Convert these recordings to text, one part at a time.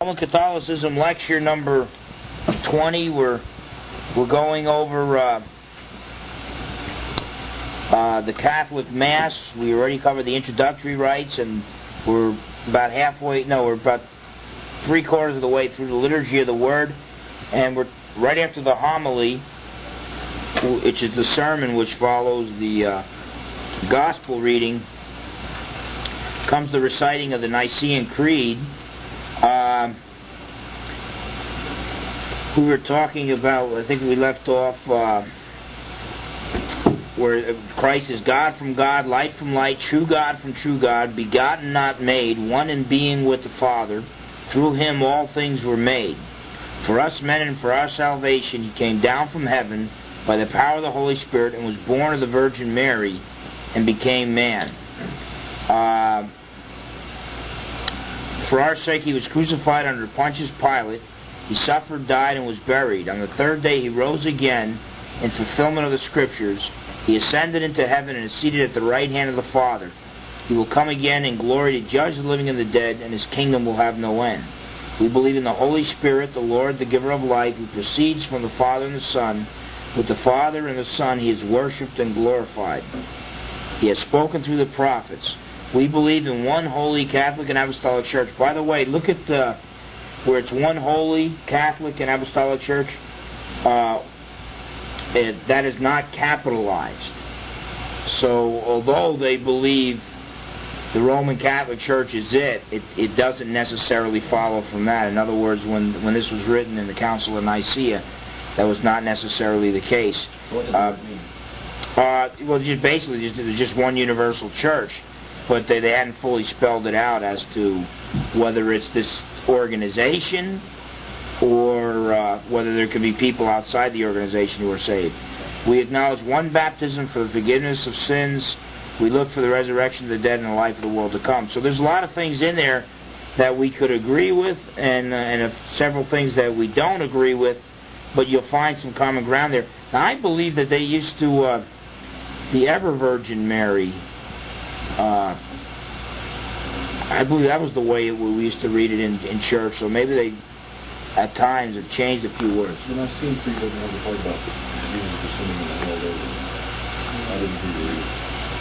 Roman Catholicism lecture number 20. We're going over the Catholic Mass. We already covered the introductory rites, and we're about three-quarters of the way through the liturgy of the Word, and we're right after the homily, which is the sermon which follows the Gospel reading, comes the reciting of the Nicene Creed. We were talking about, I think we left off where Christ is God from God, light from light, true God from true God, begotten not made, one in being with the Father. Through Him all things were made. For us men and for our salvation He came down from heaven by the power of the Holy Spirit and was born of the Virgin Mary and became man. For our sake He was crucified under Pontius Pilate. He suffered, died, and was buried. On the third day He rose again in fulfillment of the Scriptures. He ascended into heaven and is seated at the right hand of the Father. He will come again in glory to judge the living and the dead, and His kingdom will have no end. We believe in the Holy Spirit, the Lord, the giver of life, who proceeds from the Father and the Son. With the Father and the Son He is worshipped and glorified. He has spoken through the prophets. We believe in one holy Catholic and Apostolic Church. By the way, look at where it's one holy Catholic and Apostolic Church. That is not capitalized. So, although they believe the Roman Catholic Church is it doesn't necessarily follow from that. In other words, when this was written in the Council of Nicaea, that was not necessarily the case. What does that mean? Well, there's just one universal church, but they hadn't fully spelled it out as to whether it's this organization or whether there could be people outside the organization who are saved. We acknowledge one baptism for the forgiveness of sins. We look for the resurrection of the dead and the life of the world to come. So there's a lot of things in there that we could agree with, and several things that we don't agree with, but you'll find some common ground there. Now, I believe that they used to, the Ever Virgin Mary, I believe that was the way we used to read it in church, so maybe they, at times, have changed a few words. When I seen people that never heard about Jesus descending in the hell, I didn't think they read it.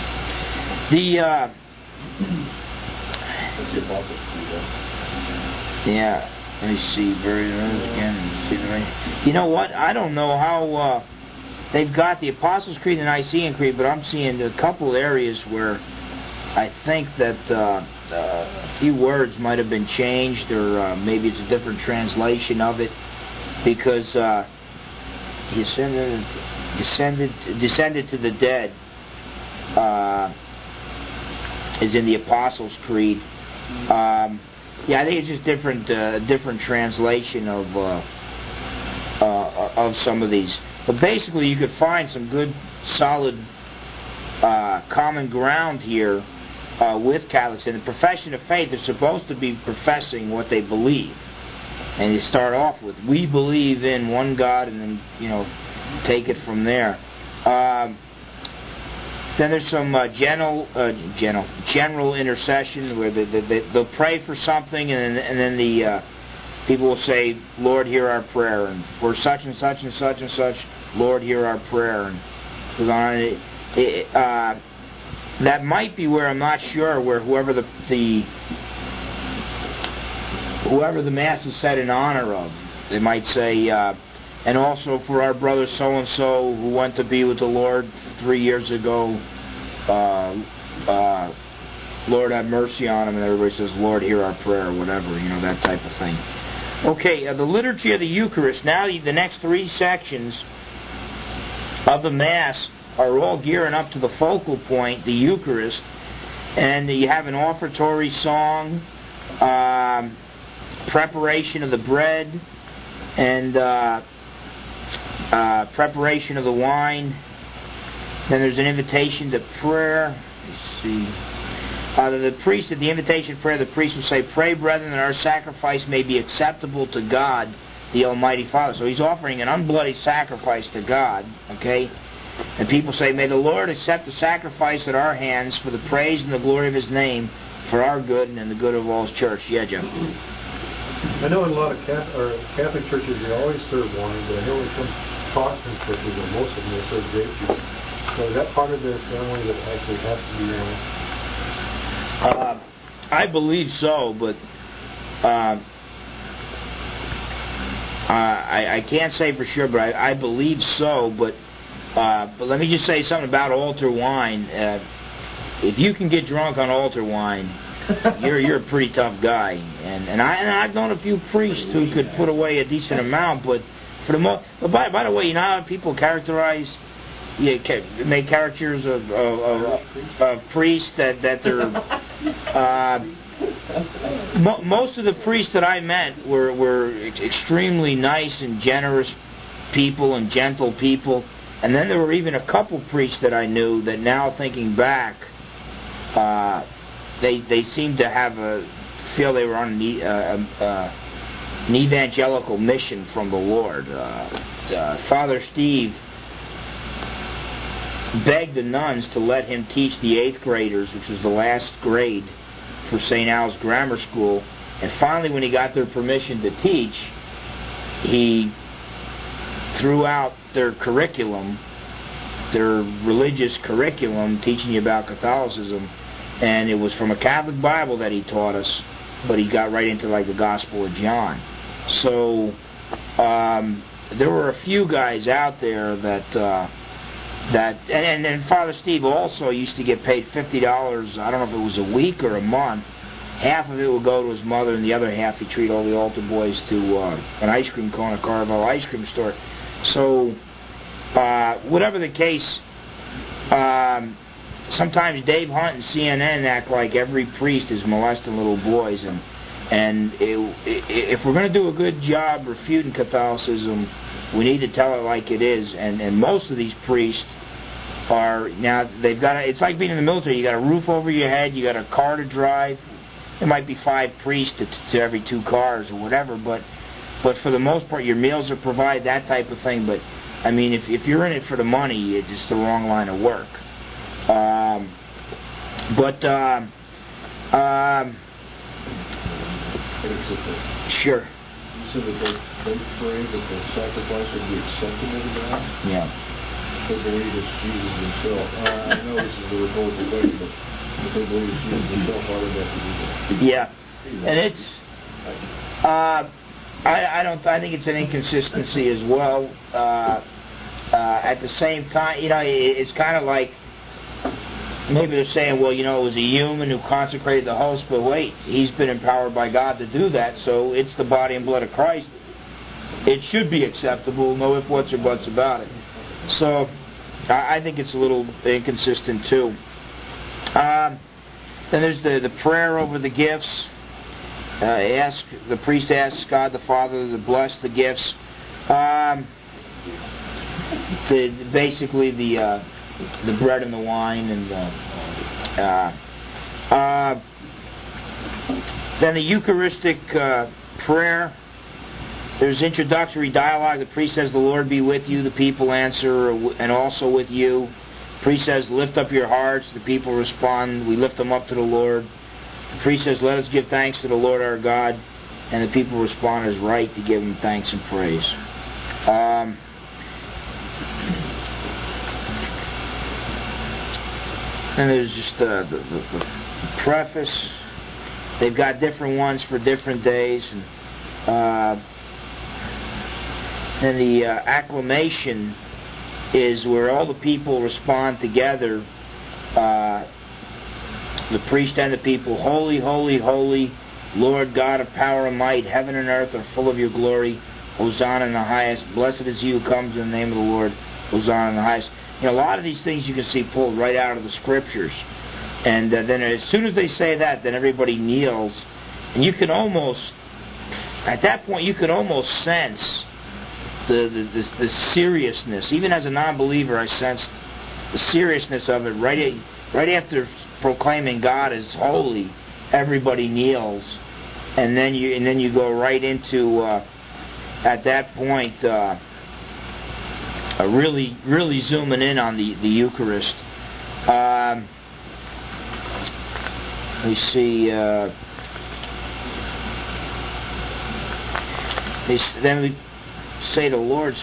That's the Apostles' Creed, right? Yeah, let me see, again. You know what? I don't know how they've got the Apostles' Creed and Nicene Creed, but I'm seeing a couple areas where I think that a few words might have been changed, or maybe it's a different translation of it, because descended to the dead is in the Apostles' Creed. I think it's just different translation of some of these. But basically, you could find some good, solid common ground here with Catholics. In the profession of faith, they're supposed to be professing what they believe. And you start off with, we believe in one God, and then, take it from there. Then there's some general intercession where they'll pray for something, and then the people will say, Lord, hear our prayer, and for such and such and such and such, Lord, hear our prayer. And that might be where, I'm not sure, where whoever the Mass is said in honor of, they might say, and also for our brother so-and-so who went to be with the Lord 3 years ago, Lord have mercy on him, and everybody says, Lord, hear our prayer, or whatever, that type of thing. Okay, the liturgy of the Eucharist. Now the next three sections of the Mass are all gearing up to the focal point, the Eucharist, and you have an offertory song, preparation of the bread, and preparation of the wine. Then there's an invitation to prayer. Let's see. The priest, at the invitation prayer, the priest will say, Pray, brethren, that our sacrifice may be acceptable to God, the Almighty Father. So he's offering an unbloody sacrifice to God, okay? And people say, May the Lord accept the sacrifice at our hands for the praise and the glory of His name, for our good and the good of all His church. Yeah, Joe. I know in a lot of Catholic churches they always serve wine, but I know in some Protestant churches, or most of them, they serve grape juice. So is that part of their ceremony that actually has to be wine? I believe so, but I can't say for sure, but I believe so. But let me just say something about altar wine. If you can get drunk on altar wine, you're a pretty tough guy. And I've known a few priests who could put away a decent amount, but for the most. But by the way, you know how people characterize. Make caricatures of priests that they're. Most of the priests that I met were extremely nice and generous people and gentle people, and then there were even a couple priests that I knew that now thinking back, they seemed to feel they were on an evangelical mission from the Lord. Father Steve begged the nuns to let him teach the 8th graders, which was the last grade for St. Al's Grammar School. And finally, when he got their permission to teach, he threw out their curriculum, their religious curriculum, teaching you about Catholicism. And it was from a Catholic Bible that he taught us, but he got right into like the Gospel of John. So there were a few guys out there and Father Steve also used to get paid $50, I don't know if it was a week or a month. Half of it would go to his mother, and the other half he'd treat all the altar boys to an ice cream cone at Carvel ice cream store. So, whatever the case, sometimes Dave Hunt and CNN act like every priest is molesting little boys, and if we're going to do a good job refuting Catholicism, we need to tell it like it is. And most of these priests they've got it's like being in the military. You got a roof over your head, you got a car to drive. There might be 5 priests to every 2 cars or whatever, but for the most part, your meals are provided, that type of thing. But I mean, if you're in it for the money, it's just the wrong line of work. Sure. You said that they pray that the sacrifice would be acceptable to God? Yeah. They believe it's Jesus himself. I know this is a rhetorical question, but if they believe it's Jesus himself, why would they have to do that? Yeah. And it's... I think it's an inconsistency as well. At the same time, it's kind of like... Maybe they're saying, well, it was a human who consecrated the host, but wait, he's been empowered by God to do that, so it's the body and blood of Christ. It should be acceptable, no ifs, whats, or buts about it. So, I think it's a little inconsistent, too. Then there's the prayer over the gifts. The priest asks God the Father to bless the gifts. Basically, the bread and the wine, and then the Eucharistic prayer. There's introductory dialogue. The priest says, "The Lord be with you." The people answer, "And also with you." The priest says, "Lift up your hearts." The people respond, "We lift them up to the Lord." The priest says, "Let us give thanks to the Lord our God." And the people respond, "It is right to give him thanks and praise." And there's just the preface. They've got different ones for different days. And the acclamation is where all the people respond together. The priest and the people, "Holy, holy, holy, Lord God of power and might, heaven and earth are full of your glory. Hosanna in the highest. Blessed is he who comes in the name of the Lord. Hosanna in the highest." A lot of these things you can see pulled right out of the Scriptures. And then as soon as they say that, then everybody kneels. And you can almost, at that point, you could almost sense the seriousness. Even as a non-believer, I sensed the seriousness of it. Right after proclaiming God is holy, everybody kneels. And then you go right into, at that point, really zooming in on the Eucharist. We see Then we say the Lord's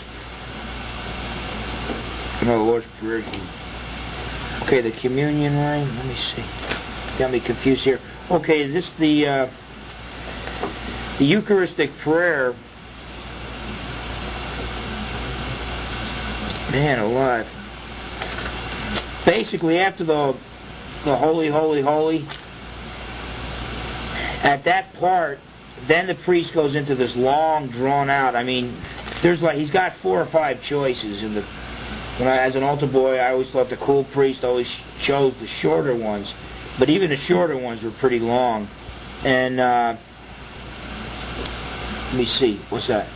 Prayer. Okay, the communion line. Let me see. Got me confused here. Okay, this the Eucharistic prayer. Man alive. Basically, after the Holy, Holy, Holy, at that part, then the priest goes into this long, drawn out. I mean, he's got 4 or 5 choices. As an altar boy, I always thought the cool priest always chose the shorter ones, but even the shorter ones were pretty long. And let me see, what's that?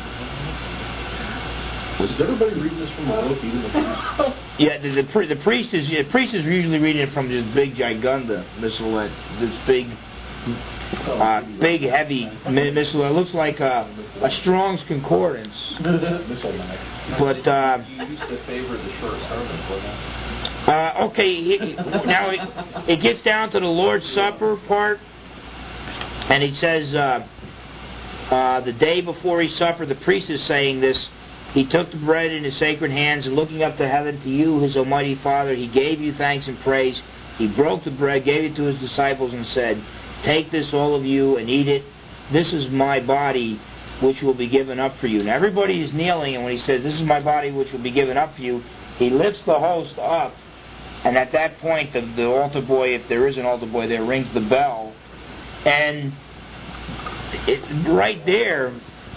Is everybody reading this from the book? Even the priest? Yeah, the priest is usually reading it from this big Gigunda missal, this big heavy missal. It looks like a Strong's Concordance. But you used to favor the short sermon. Okay, now it gets down to the Lord's Supper part, and he says the day before he suffered, the priest is saying this. He took the bread in his sacred hands, and looking up to heaven to you, his almighty Father, he gave you thanks and praise. He broke the bread, gave it to his disciples, and said, "Take this, all of you, and eat it. This is my body, which will be given up for you." Now everybody is kneeling, and when he says, "This is my body, which will be given up for you," he lifts the host up, and at that point, the altar boy, if there is an altar boy there, rings the bell, and right there,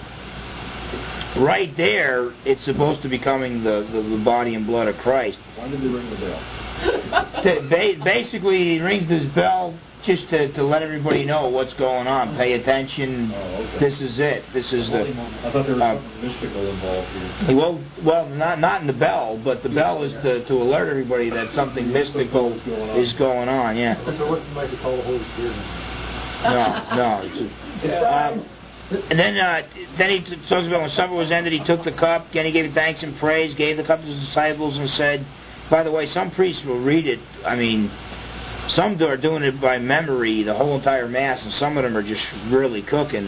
it's supposed to be becoming the body and blood of Christ. Why did they ring the bell? Basically, he rings this bell just to let everybody know what's going on. Pay attention. Oh, okay. This is it. This is I thought there was something mystical involved here. Well, not in the bell, but the bell is to alert everybody that something mystical is going on. Yeah. So what might you call the Holy Spirit? No. And then he talks about when supper was ended, he took the cup, again he gave thanks and praise, gave the cup to his disciples, and said, by the way, some priests will read it, some are doing it by memory, the whole entire Mass, and some of them are just really cooking.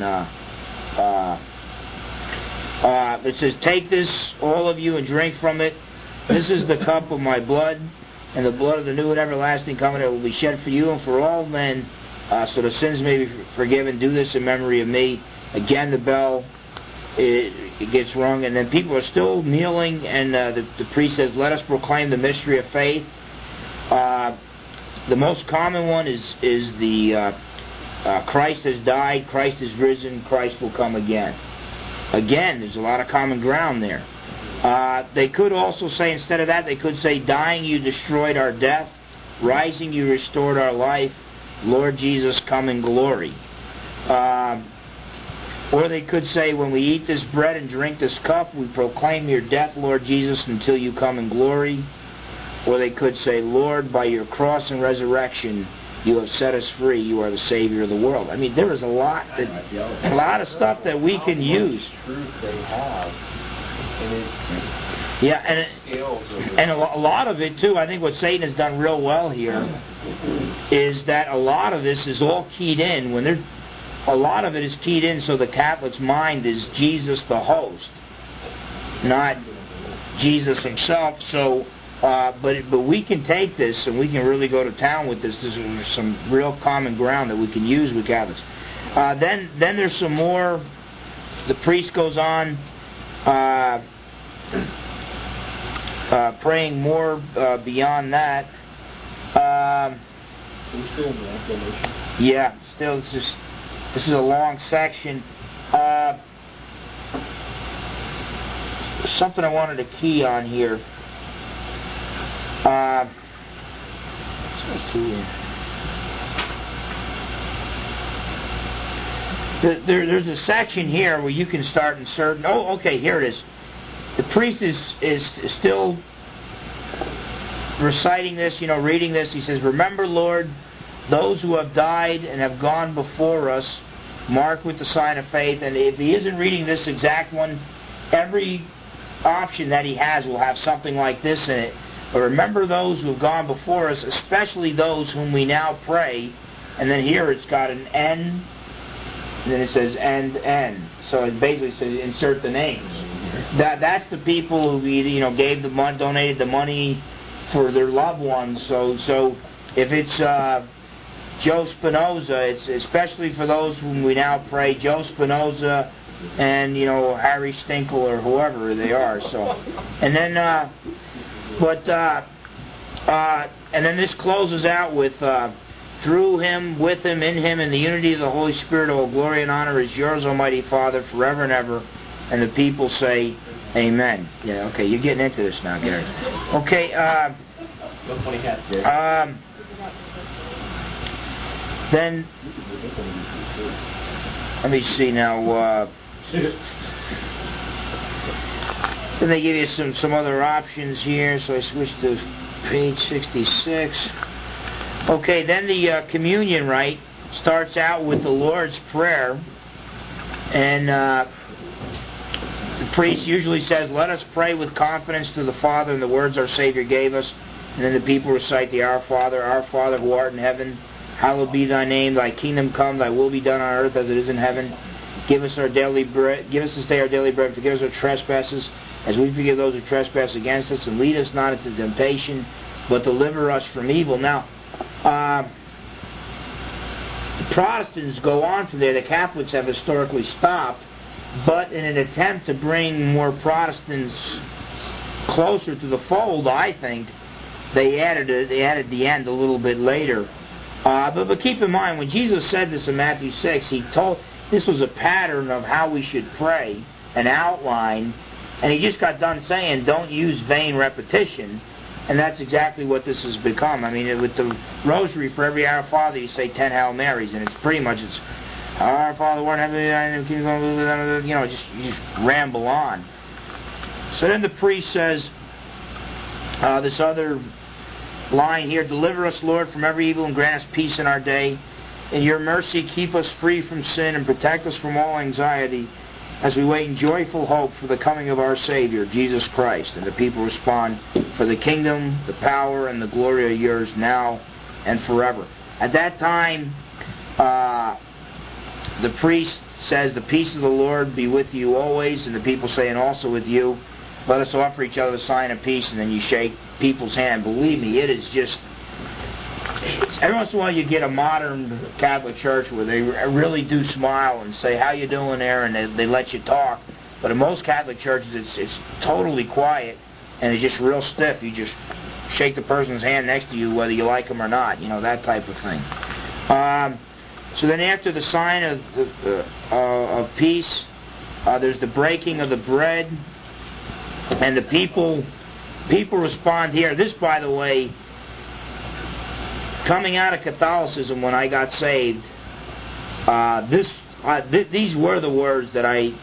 It says, "Take this, all of you, and drink from it. This is the cup of my blood, and the blood of the new and everlasting covenant will be shed for you and for all men, so the sins may be forgiven. Do this in memory of me." Again, the bell, it gets rung, and then people are still kneeling, and the priest says, "Let us proclaim the mystery of faith." The most common one is the Christ has died, Christ is risen, Christ will come again. Again, there's a lot of common ground there. They could also say, instead of that, they could say, "Dying you destroyed our death, rising you restored our life, Lord Jesus, come in glory." Or they could say, "When we eat this bread and drink this cup, we proclaim your death, Lord Jesus, until you come in glory." Or they could say, "Lord, by your cross and resurrection, you have set us free. You are the Savior of the world." There is a lot of stuff that we can use. Truth they have. Yeah, and a lot of it too. I think what Satan has done real well here is that a lot of this is all keyed in. A lot of it is keyed in, so the Catholic's mind is Jesus the host, not Jesus himself. So, but we can take this and we can really go to town with this. There's some real common ground that we can use with Catholics. Then there's some more. The priest goes on praying more beyond that. Are we still in the acclamation? Yeah, still. This is a long section. Something I wanted to key on here. There's a section here where you can start inserting. Oh, okay, here it is. The priest is still reciting this, reading this. He says, "Remember, Lord, those who have died and have gone before us, marked with the sign of faith." And if he isn't reading this exact one, every option that he has will have something like this in it. But remember those who have gone before us, especially those whom we now pray. And then here it's got an N And then it says and. So it basically says insert the names. That's the people who either, gave the money, donated the money for their loved ones. So if it's Joe Spinoza, it's especially for those whom we now pray, Joe Spinoza and Harry Stinkle or whoever they are. So, and then and then this closes out with through Him, with Him, in Him, in the unity of the Holy Spirit, all glory and honor is yours, Almighty Father, forever and ever. And the people say, Amen. Yeah, okay, you're getting into this now, Gary. Okay, then, let me see now, then they give you some other options here, so I switch to page 66. Okay, then the communion rite starts out with the Lord's Prayer, and the priest usually says, "Let us pray with confidence to the Father in the words our Savior gave us," and then the people recite the Our Father who art in heaven, hallowed be thy name, thy kingdom come, thy will be done on earth as it is in heaven. Give us our daily bread, give us this day our daily bread, forgive us our trespasses, as we forgive those who trespass against us, and lead us not into temptation, but deliver us from evil. Now, Protestants go on from there. The Catholics have historically stopped, but in an attempt to bring more Protestants closer to the fold, I think they added the end a little bit later. But keep in mind, when Jesus said this in Matthew 6, He told this was a pattern of how we should pray, an outline, and He just got done saying, don't use vain repetition. And that's exactly what this has become. I mean, with the rosary, for every Our Father, you say 10 Hail Marys, and it's pretty much, Our Father, who art in heaven, you just ramble on. So then the priest says, this other line here, deliver us, Lord, from every evil and grant us peace in our day. In your mercy, keep us free from sin and protect us from all anxiety as we wait in joyful hope for the coming of our Savior, Jesus Christ. And the people respond, for the kingdom, the power, and the glory are yours now and forever. At that time, the priest says, the peace of the Lord be with you always, and the people say, and also with you. Let us offer each other the sign of peace, and then you shake people's hand. Believe me, it is just... Every once in a while you get a modern Catholic church where they really do smile and say, how you doing there, and they let you talk. But in most Catholic churches it's totally quiet, and it's just real stiff. You just shake the person's hand next to you whether you like them or not, that type of thing. So then after the sign of peace, there's the breaking of the bread, and the people respond here. This, by the way, coming out of Catholicism when I got saved, these were the words that I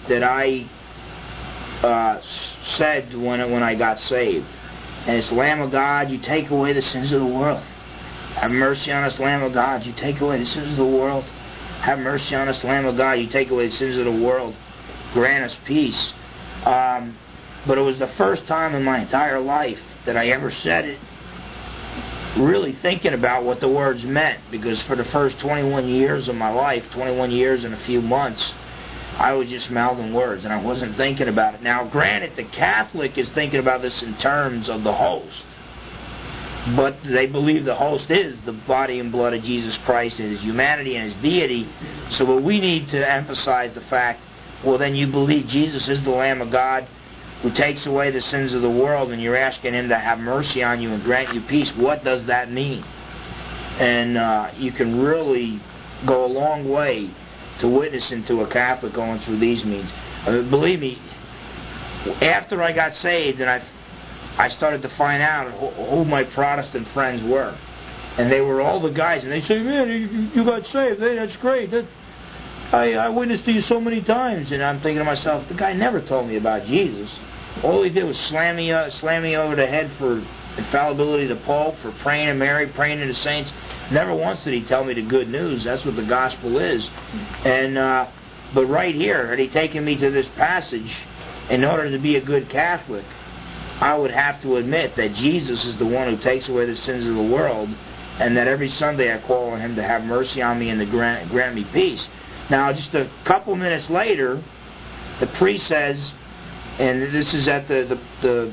said when I got saved. And it's, Lamb of God, you take away the sins of the world. Have mercy on us, Lamb of God, you take away the sins of the world. Have mercy on us, Lamb of God, you take away the sins of the world. Grant us peace. But it was the first time in my entire life that I ever said it really thinking about what the words meant, because for the first 21 years of my life, 21 years and a few months, I was just mouthing words, and I wasn't thinking about it. Now, granted, the Catholic is thinking about this in terms of the host, but they believe the host is the body and blood of Jesus Christ and His humanity and His deity. So what we need to emphasize the fact, well, then you believe Jesus is the Lamb of God who takes away the sins of the world, and you're asking Him to have mercy on you and grant you peace. What does that mean? And you can really go a long way to witnessing to a Catholic going through these means. Believe me, after I got saved, and I started to find out who my Protestant friends were. And they were all the guys, and they say, man, you got saved. Hey, that's great. I witnessed to you so many times. And I'm thinking to myself, the guy never told me about Jesus. All he did was slam me over the head for infallibility of the Pope, for praying to Mary, praying to the saints. Never once did he tell me the good news. That's what the gospel is. And but right here, had he taken me to this passage, in order to be a good Catholic, I would have to admit that Jesus is the one who takes away the sins of the world, and that every Sunday I call on Him to have mercy on me and to grant me peace. Now, just a couple minutes later, the priest says, and this is at the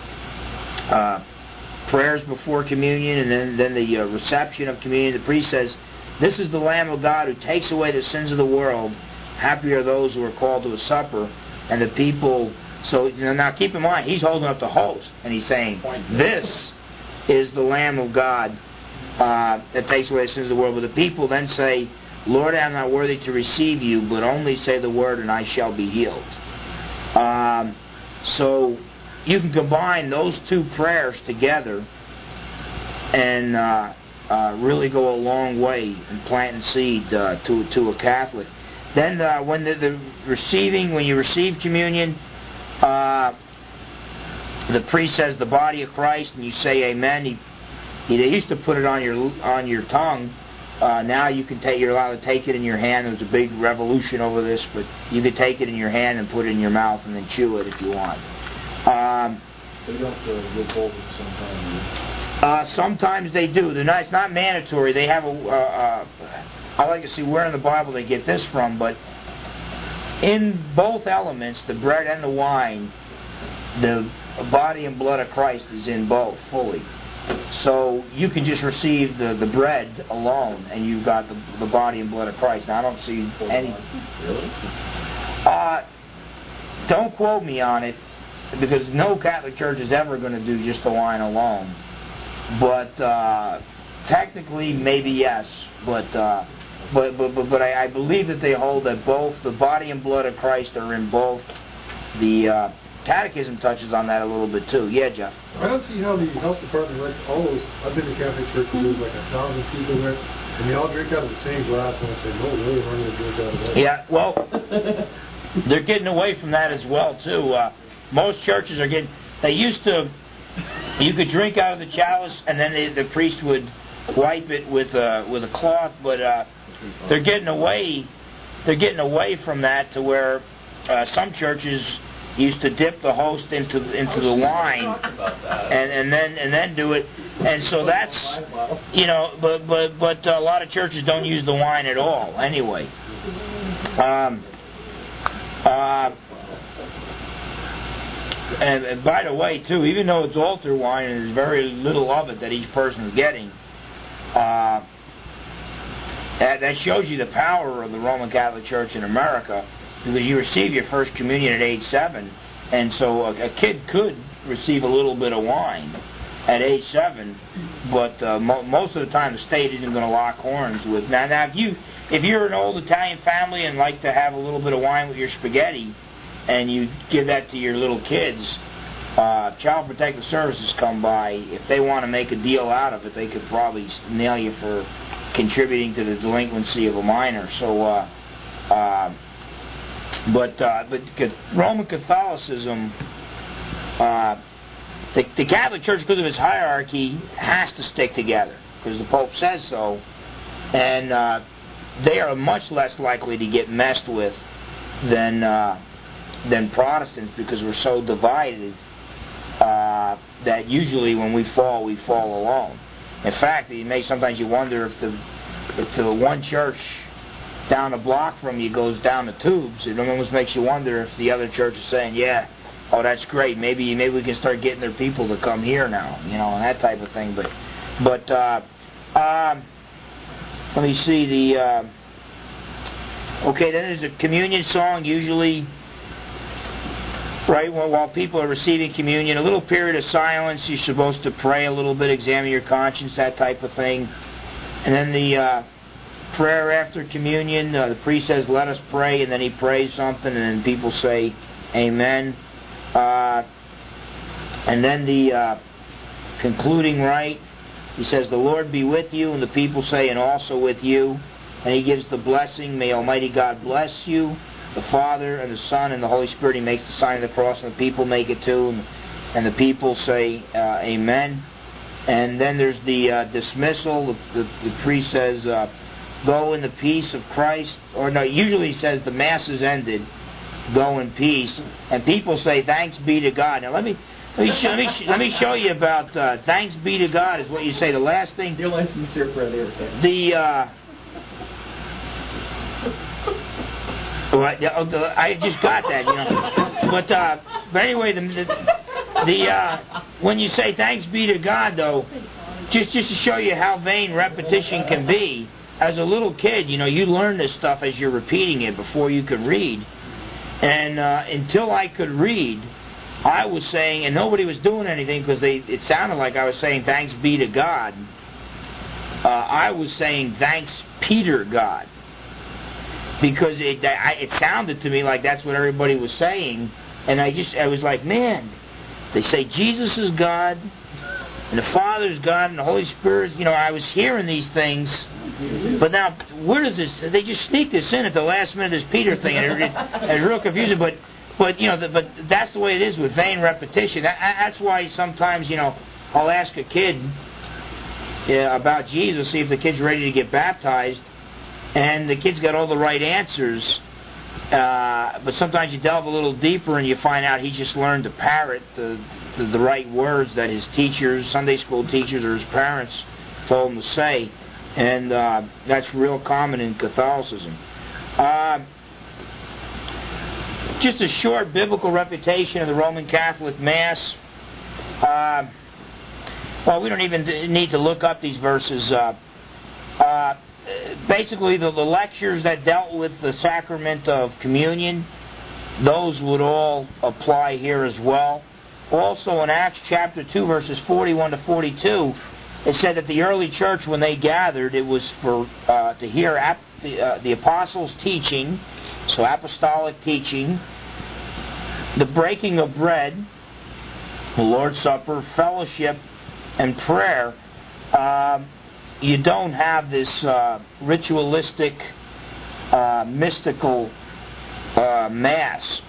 prayers before communion, and then the reception of communion. The priest says, "This is the Lamb of God who takes away the sins of the world. Happy are those who are called to a supper." And the people. So now, keep in mind, he's holding up the host, and he's saying, "This is the Lamb of God that takes away the sins of the world." But the people then say, "Lord, I am not worthy to receive you, but only say the word, and I shall be healed." So you can combine those two prayers together and really go a long way in planting seed to a Catholic. Then when when you receive communion, the priest says the body of Christ, and you say Amen. They used to put it on your tongue. Now you're allowed to take it in your hand. There was a big revolution over this, but you could take it in your hand and put it in your mouth and then chew it if you want. They don't withhold it sometimes. Sometimes they do. It's not mandatory. They have I like to see where in the Bible they get this from, but in both elements, the bread and the wine, the body and blood of Christ is in both fully. So you can just receive the bread alone, and you've got the body and blood of Christ. Now, I don't see any. Really? Don't quote me on it, because no Catholic Church is ever going to do just the wine alone. But technically, maybe yes. But I believe that they hold that both the body and blood of Christ are in both. The Catechism touches on that a little bit too. Yeah, Jeff? I don't see how the health department lets all those. I've been to Catholic churches, there's like 1,000 people there, and they all drink out of the same glass, and I say, no, really, we're going to drink out of that. Yeah, well, they're getting away from that as well too. Most churches are getting. They used to. You could drink out of the chalice, and then the priest would wipe it with a cloth, but they're getting away. They're getting away from that to where some churches used to dip the host into the wine, and then do it, and so that's but a lot of churches don't use the wine at all anyway. And by the way, too, even though it's altar wine and there's very little of it that each person is getting, that shows you the power of the Roman Catholic Church in America, because you receive your first communion at age 7, and so a kid could receive a little bit of wine at age 7, but most of the time the state isn't going to lock horns with. Now if you're an old Italian family and like to have a little bit of wine with your spaghetti, and you give that to your little kids, Child Protective Services come by. If they want to make a deal out of it, they could probably nail you for contributing to the delinquency of a minor. So, but Roman Catholicism, the Catholic Church, because of its hierarchy, has to stick together because the Pope says so, and they are much less likely to get messed with than Protestants, because we're so divided that usually when we fall alone. In fact, sometimes you wonder if the one church down the block from you goes down the tubes. It almost makes you wonder if the other church is saying, "Yeah, oh, that's great. Maybe we can start getting their people to come here now," and that type of thing. But let me see okay, then there's a communion song usually. Right, while people are receiving communion, a little period of silence. You're supposed to pray a little bit, examine your conscience, that type of thing. And then the prayer after communion, the priest says, "Let us pray," and then he prays something, and then people say, "Amen." And then the concluding rite, he says, "The Lord be with you," and the people say, "And also with you." And he gives the blessing, "May Almighty God bless you, the Father and the Son and the Holy Spirit." He makes the sign of the cross, and the people make it too, and the people say Amen. And then there's the dismissal. The priest says, "Go in the peace of Christ," or no, usually he says the Mass is ended, "Go in peace," and people say, "Thanks be to God." Now let me show you about "Thanks be to God" is what you say. The last thing. Your license here for the Well, I just got that, you know. But anyway, when you say thanks be to God, though, just to show you how vain repetition can be, as a little kid, you know, you learn this stuff as you're repeating it before you could read. And until I could read, I was saying, and nobody was doing anything because it sounded like I was saying thanks be to God. I was saying thanks Peter God. Because it sounded to me like that's what everybody was saying. And I was like, man, they say Jesus is God, and the Father is God, and the Holy Spirit. You know, I was hearing these things, but now where does this? They just sneak this in at the last minute. This Peter thing, and it's real confusing. But you know, but that's the way it is with vain repetition. That's why sometimes, you know, I'll ask a kid about Jesus, see if the kid's ready to get baptized, and the kid's got all the right answers. But sometimes you delve a little deeper and you find out he just learned to parrot the right words that his teachers, Sunday school teachers, or his parents told him to say. And that's real common in Catholicism. Just a short biblical refutation of the Roman Catholic Mass. Well, we don't even need to look up these verses. Basically, the lectures that dealt with the sacrament of communion, those would all apply here as well. Also, in Acts chapter 2, verses 41 to 42, it said that the early church, when they gathered, it was for to hear the apostles' teaching, so apostolic teaching, the breaking of bread, the Lord's Supper, fellowship, and prayer. You don't have this ritualistic, mystical Mass.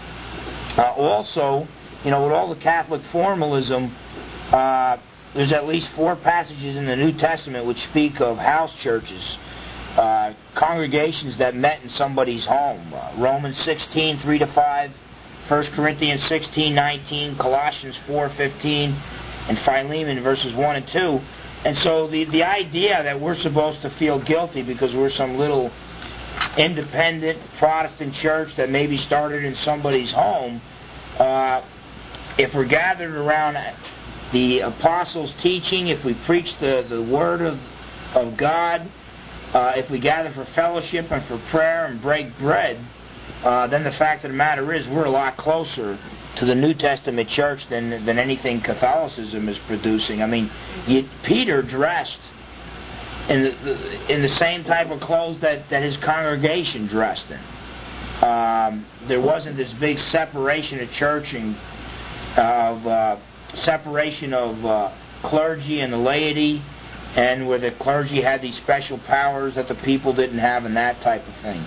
Also, you know, with all the Catholic formalism, there's at least 4 passages in the New Testament which speak of house churches, congregations that met in somebody's home. Romans 16, 3-5, 1 Corinthians 16, 19, Colossians 4, 15, and Philemon verses 1 and 2. And so the idea that we're supposed to feel guilty because we're some little independent Protestant church that maybe started in somebody's home, if we're gathered around the apostles' teaching, if we preach the Word of God, if we gather for fellowship and for prayer and break bread, then the fact of the matter is we're a lot closer to the New Testament church than anything Catholicism is producing. I mean, Peter dressed in the same type of clothes that his congregation dressed in. There wasn't this big separation of church and separation of clergy and the laity, and where the clergy had these special powers that the people didn't have, and that type of thing.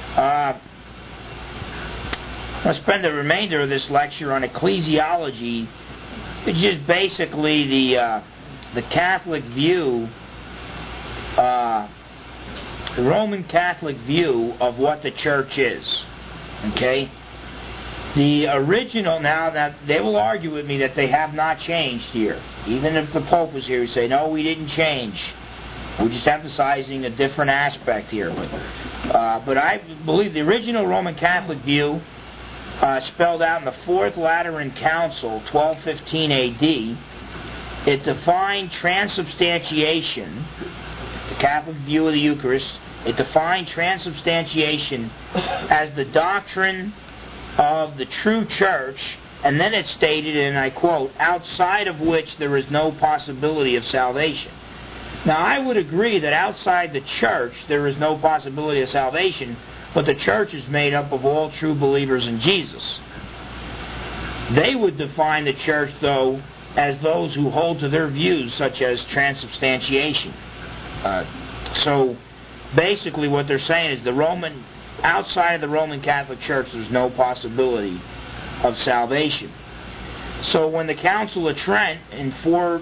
I'll spend the remainder of this lecture on ecclesiology, which is basically the Catholic view, the Roman Catholic view of what the church is. Okay? The original, now that they will argue with me that they have not changed here. Even if the Pope was here, he'd say, no, we didn't change. We're just emphasizing a different aspect here. But I believe the original Roman Catholic view, spelled out in the Fourth Lateran Council, 1215 A.D., it defined transubstantiation, the Catholic view of the Eucharist, it defined transubstantiation as the doctrine of the true church, and then it stated, and I quote, outside of which there is no possibility of salvation. Now, I would agree that outside the church there is no possibility of salvation, but the church is made up of all true believers in Jesus. They would define the church, though, as those who hold to their views, such as transubstantiation. So, basically what they're saying is outside of the Roman Catholic Church, there's no possibility of salvation. So when the Council of Trent in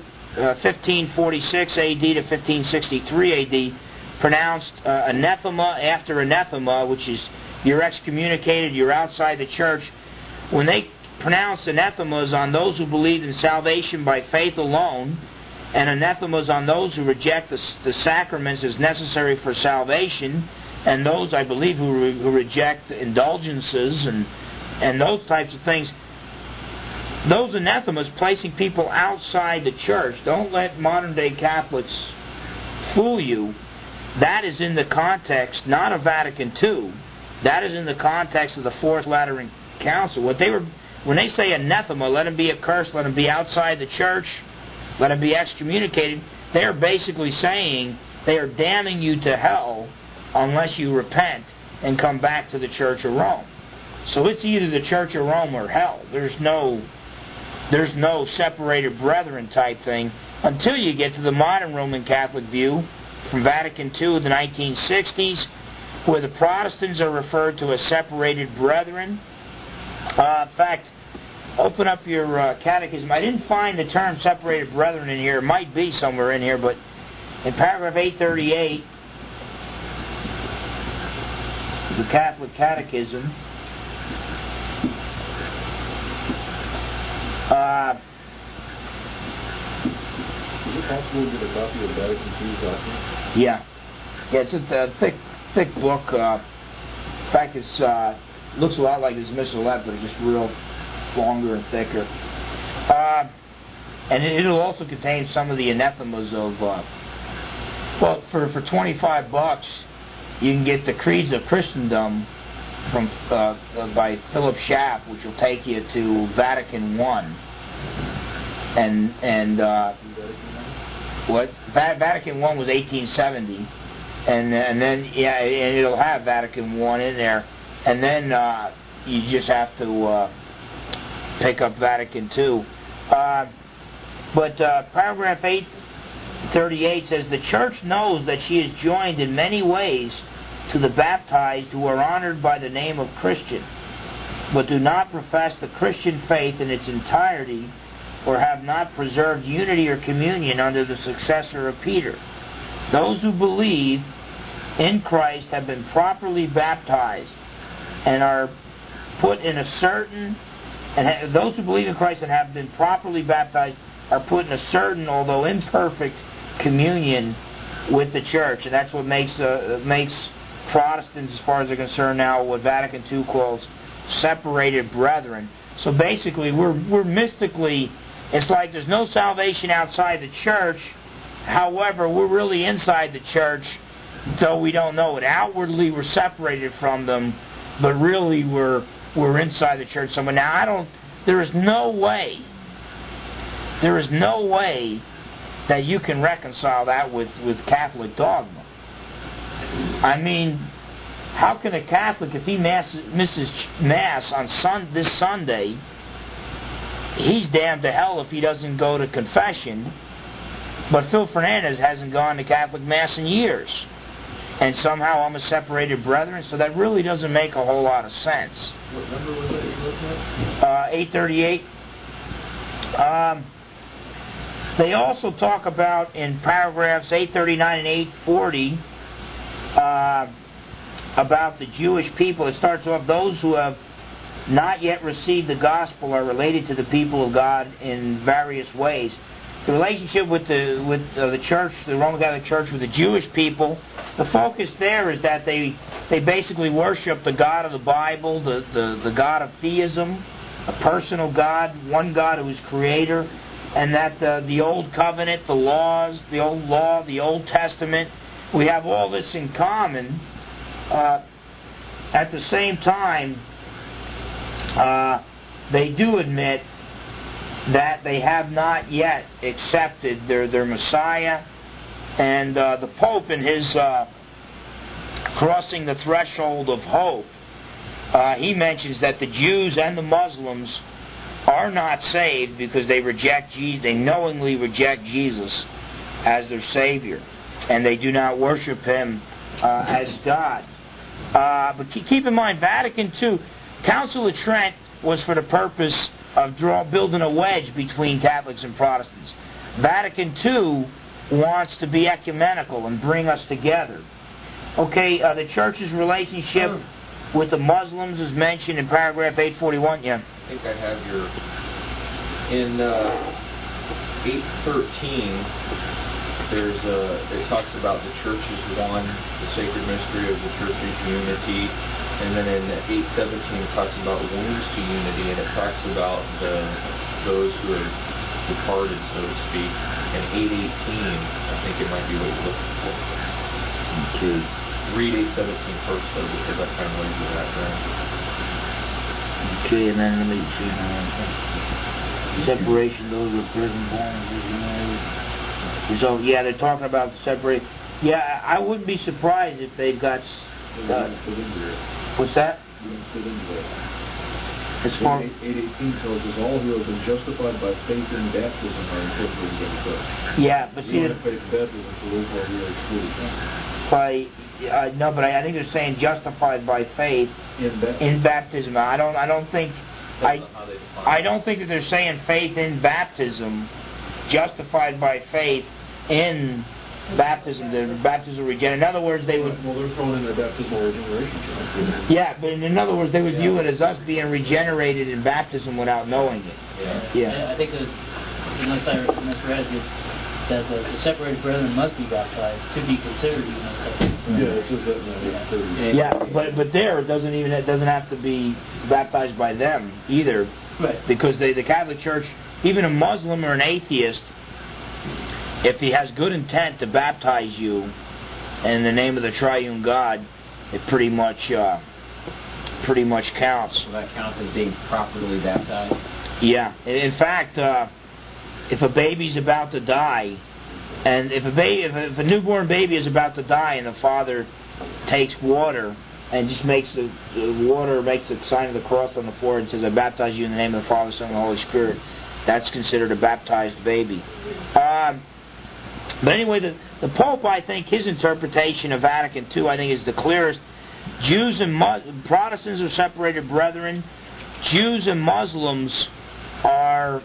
1546 AD to 1563 AD pronounced anathema after anathema, which is you're excommunicated, you're outside the church, when they pronounced anathemas on those who believed in salvation by faith alone, and anathemas on those who reject the sacraments as necessary for salvation, and those, I believe, who reject indulgences and those types of things. Those anathemas, placing people outside the church. Don't let modern-day Catholics fool you. That is in the context, not of Vatican II. That is in the context of the Fourth Lateran Council. When they say anathema, let him be accursed, let him be outside the church, let him be excommunicated, they are basically saying they are damning you to hell unless you repent and come back to the Church of Rome. So it's either the Church of Rome or hell. There's no separated brethren type thing until you get to the modern Roman Catholic view from Vatican II of the 1960s, where the Protestants are referred to as separated brethren. In fact, open up your catechism. I didn't find the term separated brethren in here. It might be somewhere in here, but in paragraph 838, the Catholic Catechism, Is it possible to get a copy of Vatican II's document? Yeah, it's a thick book. In fact, it's looks a lot like this Missalette, but it's just real longer and thicker. And it'll also contain some of the anathemas of. Well, for $25, you can get the Creeds of Christendom from by Philip Schaff, which will take you to Vatican I. And what Vatican I was 1870, and then and it'll have Vatican I in there, and then you just have to pick up Vatican II. But paragraph 838 says, the Church knows that she is joined in many ways to the baptized who are honored by the name of Christian, but do not profess the Christian faith in its entirety, or have not preserved unity or communion under the successor of Peter. Those who believe in Christ have been properly baptized and are put in a certain, those who believe in Christ and have been properly baptized are put in a certain, although imperfect, communion with the church. And that's what makes Protestants, as far as they're concerned now, what Vatican II calls separated brethren. So basically, we're mystically, it's like there's no salvation outside the church. However, we're really inside the church, though we don't know it. Outwardly, we're separated from them, but really we're inside the church somewhere. Now, there is no way that you can reconcile that with Catholic dogma. I mean, how can a Catholic, if he misses Mass on this Sunday, he's damned to hell if he doesn't go to confession, but Phil Fernandez hasn't gone to Catholic Mass in years, and somehow I'm a separated brethren, so that really doesn't make a whole lot of sense. What number was that you looking at? 838. They also talk about, in paragraphs 839 and 840, about the Jewish people. It starts off, those who have not yet received the gospel are related to the people of God in various ways. The relationship with the church, the Roman Catholic Church, with the Jewish people, the focus there is that they basically worship the God of the Bible, the God of theism, a personal God, one God who is creator, and that the Old Covenant, the laws, the Old Law, the Old Testament, we have all this in common. At the same time, they do admit that they have not yet accepted their Messiah, and the Pope, in his crossing the threshold of hope, he mentions that the Jews and the Muslims are not saved because they reject Jesus. They knowingly reject Jesus as their Savior, and they do not worship Him as God. But keep in mind, Vatican II, Council of Trent was for the purpose of building a wedge between Catholics and Protestants. Vatican II wants to be ecumenical and bring us together. Okay, the Church's relationship with the Muslims is mentioned in paragraph 841. Yeah. I think I have in 813, it talks about the church is one, the sacred mystery of the church is unity, and then in 8:17 it talks about wounds to unity, and it talks about those who are departed, so to speak. And 8:18, I think it might be what you're looking for. Okay. Read 8:17 first, though, because that kind of lays you that down. Okay, and then let me see. Separation, those who are present born. So, yeah, they're talking about separate. Yeah, I wouldn't be surprised if they've got. What's that? As far 8:18 tells us all who have been justified by faith in baptism are incorporated in the church. Yeah, but see, baptism for those who are excluded. No, but I think they're saying justified by faith in baptism. I don't think that they're saying faith in baptism, justified by faith in baptism, the baptismal regeneration. In other words, they would. Well, they're throwing in their baptismal regeneration. Yeah, but in other words, they would view it as us being regenerated in baptism without knowing it. Yeah. I think unless I misread it, that the separated brethren must be baptized to be considered even as separated brethren. Yeah, it says that in 8:30. Yeah, but there it doesn't have to be baptized by them either, right? Because the Catholic Church, even a Muslim or an atheist, if he has good intent to baptize you in the name of the Triune God, it pretty much counts. So that counts as being properly baptized? Yeah. In fact, if a baby's about to die, and if a newborn baby is about to die, and the father takes water and just makes the sign of the cross on the forehead and says, "I baptize you in the name of the Father, Son, and the Holy Spirit," that's considered a baptized baby. But anyway, the Pope, I think, his interpretation of Vatican II, I think, is the clearest. Jews and Protestants are separated brethren. Jews and Muslims are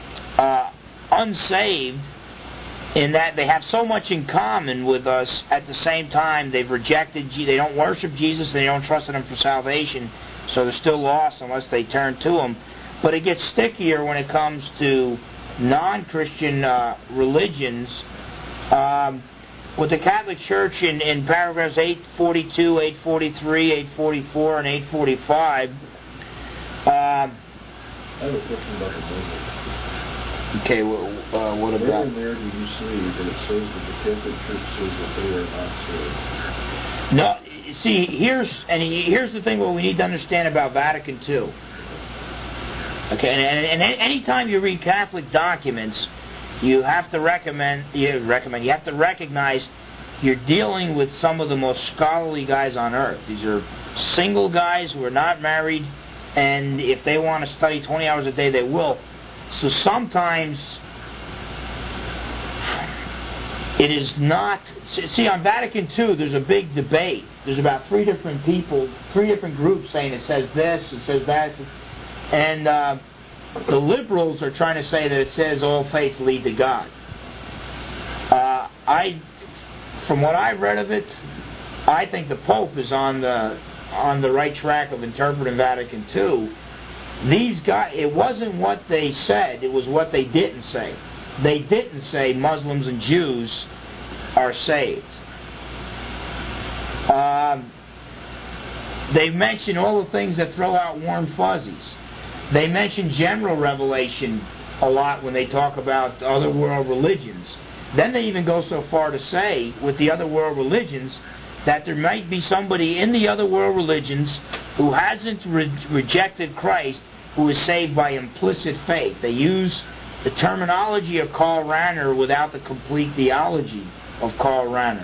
unsaved in that they have so much in common with us. At the same time, they've rejected. They don't worship Jesus. They don't trust in Him for salvation. So they're still lost unless they turn to Him. But it gets stickier when it comes to non-Christian religions. With the Catholic Church in paragraphs 842, 843, 844, and 845. I have a question about the Muslims. Okay, what about? Where in there do you see that it says that the Catholic Church says that they are not saved? No, see, here's the thing. What we need to understand about Vatican II. Okay, and any time you read Catholic documents, you have to you have to recognize you're dealing with some of the most scholarly guys on earth. These are single guys who are not married, and if they want to study 20 hours a day, they will. So sometimes it is not. See, on Vatican II, there's a big debate. There's about three different groups saying it says this, it says that, and the liberals are trying to say that it says all faiths lead to God. From what I've read of it, I think the Pope is on the right track of interpreting Vatican II. These guys, it wasn't what they said, it was what they didn't say. They didn't say Muslims and Jews are saved. They mention all the things that throw out warm fuzzies. They mention general revelation a lot when they talk about other world religions. Then they even go so far to say, with the other world religions, that there might be somebody in the other world religions who hasn't rejected Christ, who is saved by implicit faith. They use the terminology of Karl Rahner without the complete theology of Karl Rahner.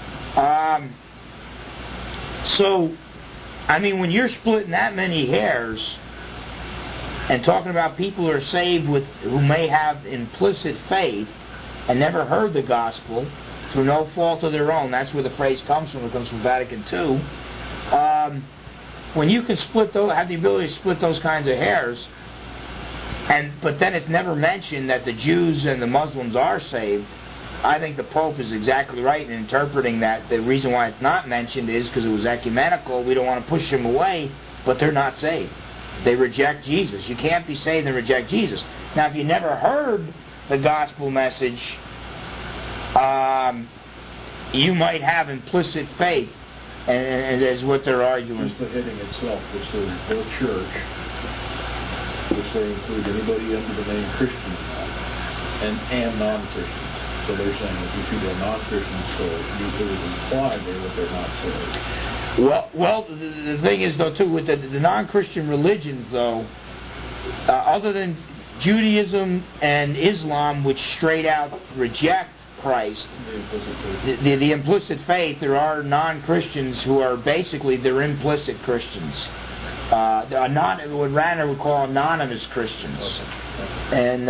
So, I mean, when you're splitting that many hairs and talking about people who are saved who may have implicit faith and never heard the gospel through no fault of their own, that's where the phrase comes from. It comes from Vatican II. When you can have the ability to split those kinds of hairs, but then it's never mentioned that the Jews and the Muslims are saved, I think the Pope is exactly right in interpreting that. The reason why it's not mentioned is because it was ecumenical. We don't want to push them away, but they're not saved. They reject Jesus. You can't be saved and reject Jesus. Now, if you never heard the gospel message, you might have implicit faith, and that's what they're arguing. Just the heading itself, which says the church, which they include anybody under the name Christian and non-Christians. So they're saying if you see a non-Christian soul, it would imply there that they're not saved. Well, the thing is, though, too, with the non-Christian religions, though, other than Judaism and Islam, which straight out reject Christ, the implicit faith, there are non-Christians who are basically, they're implicit Christians. What Ranner would call anonymous Christians. And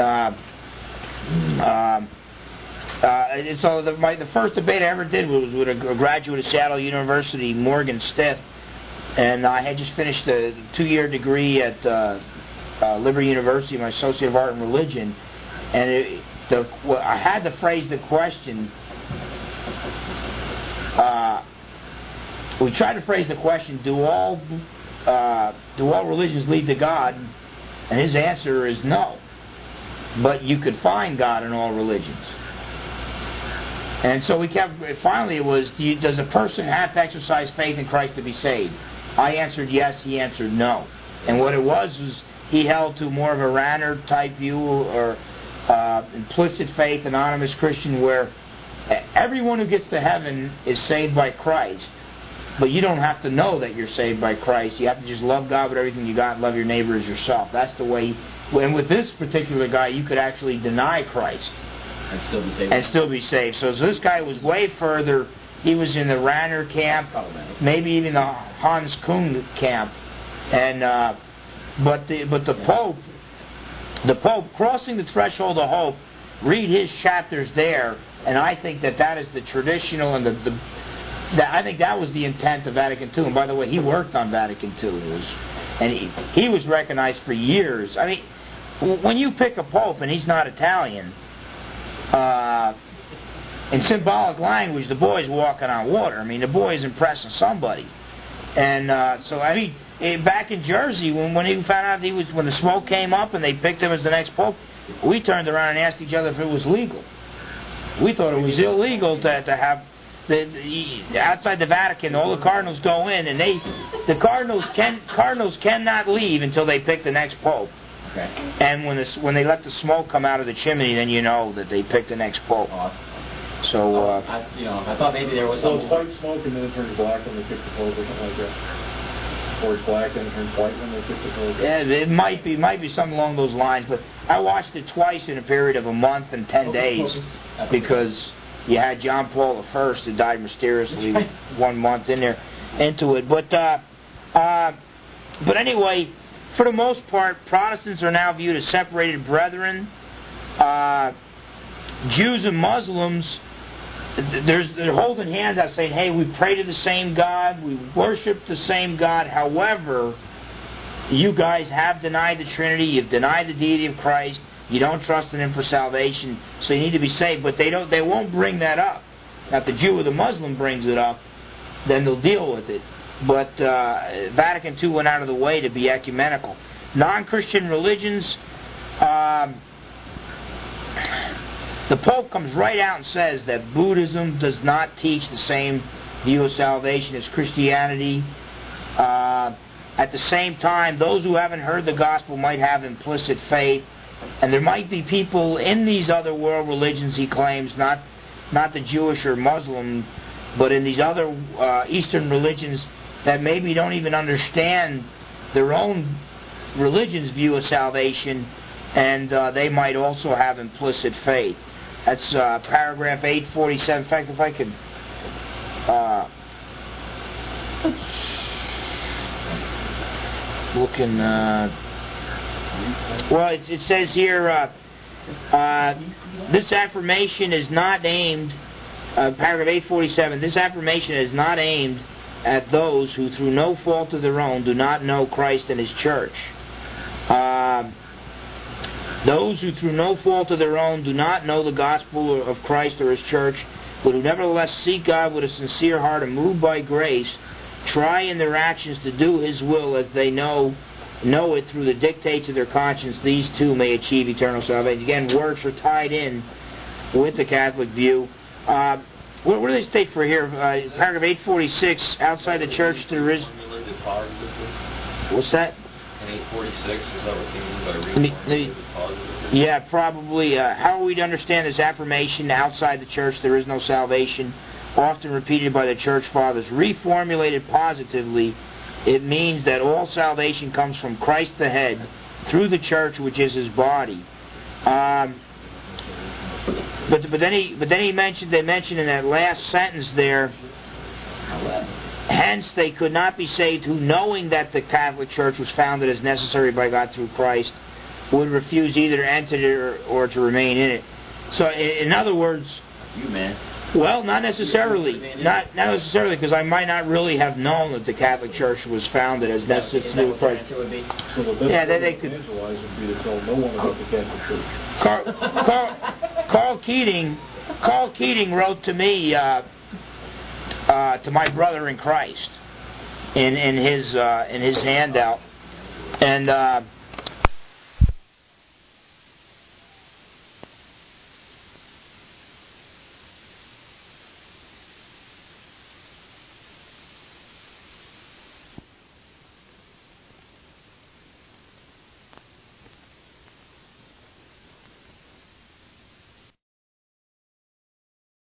so the first debate I ever did was with a graduate of Seattle University, Morgan Stith, and I had just finished a 2-year degree at Liberty University, my Associate of Art and Religion, and I had to phrase the question. We tried to phrase the question: Do all religions lead to God? And his answer is no. But you could find God in all religions. And so we kept. Finally, it was: does a person have to exercise faith in Christ to be saved? I answered yes. He answered no. And what it was he held to more of a Ranner type view, or implicit faith, anonymous Christian, where everyone who gets to heaven is saved by Christ, but you don't have to know that you're saved by Christ. You have to just love God with everything you got and love your neighbor as yourself. That's the way. And with this particular guy, you could actually deny Christ and still be saved. So this guy was way further. He was in the Ranner camp, maybe even the Hans Kuhn camp, and but the Pope crossing the threshold of hope. Read his chapters there, and I think that is the traditional and I think that was the intent of Vatican II. And by the way, he worked on Vatican II, and he was recognized for years. I mean, when you pick a Pope and he's not Italian, in symbolic language, the boy's walking on water. I mean, the boy is impressing somebody. And so, I mean, back in Jersey, when he found out when the smoke came up and they picked him as the next Pope, we turned around and asked each other if it was legal. We thought it was illegal to have outside the Vatican, all the cardinals go in, and the cardinals cannot leave until they pick the next Pope. Okay. And when they let the smoke come out of the chimney, then you know that they picked the next Pope. So I thought maybe there was some. So it's white smoke and then it turns black when they pick the Pope, or something like that. Or it's black and it turns white when they pick the Pope. Yeah, it might be something along those lines. But I watched it twice in a period of a month and 10 days because you had John Paul I who died mysteriously 1 month into it. But anyway, for the most part, Protestants are now viewed as separated brethren. Jews and Muslims, they're holding hands out saying, hey, we pray to the same God, we worship the same God. However, you guys have denied the Trinity, you've denied the deity of Christ, you don't trust in Him for salvation, so you need to be saved. But they won't bring that up. Now, if the Jew or the Muslim brings it up, then they'll deal with it. But Vatican II went out of the way to be ecumenical. Non-Christian religions, the Pope comes right out and says that Buddhism does not teach the same view of salvation as Christianity. At the same time, those who haven't heard the gospel might have implicit faith, and there might be people in these other world religions, he claims, not the Jewish or Muslim, but in these other Eastern religions that maybe don't even understand their own religion's view of salvation, and they might also have implicit faith. That's paragraph 847. In fact, if I could... looking... well, it says here, this affirmation is not aimed... paragraph 847, this affirmation is not aimed at those who through no fault of their own do not know Christ and His church. Those who through no fault of their own do not know the gospel of Christ or His church, but who nevertheless seek God with a sincere heart and moved by grace, try in their actions to do His will as they know it through the dictates of their conscience, these too may achieve eternal salvation. Again, works are tied in with the Catholic view. What do they state for here? Paragraph 846, outside the church there is... What's that? In 846, is that what they mean by reformed? Yeah, probably. How are we to understand this affirmation, outside the church there is no salvation, often repeated by the church fathers? Reformulated positively, it means that all salvation comes from Christ the head, through the church, which is his body. But then they mentioned in that last sentence there, hence they could not be saved who, knowing that the Catholic Church was founded as necessary by God through Christ, would refuse either to enter it or to remain in it. So, in other words, You, man. well, not necessarily. Not necessarily, because I might not really have known that the Catholic Church was founded as necessary Is that through what your Christ. answer would be? So the best Yeah, way they to could- evangelize would be to tell no one about the Catholic Church. Carl Keating wrote to me, to my brother in Christ, in his handout, and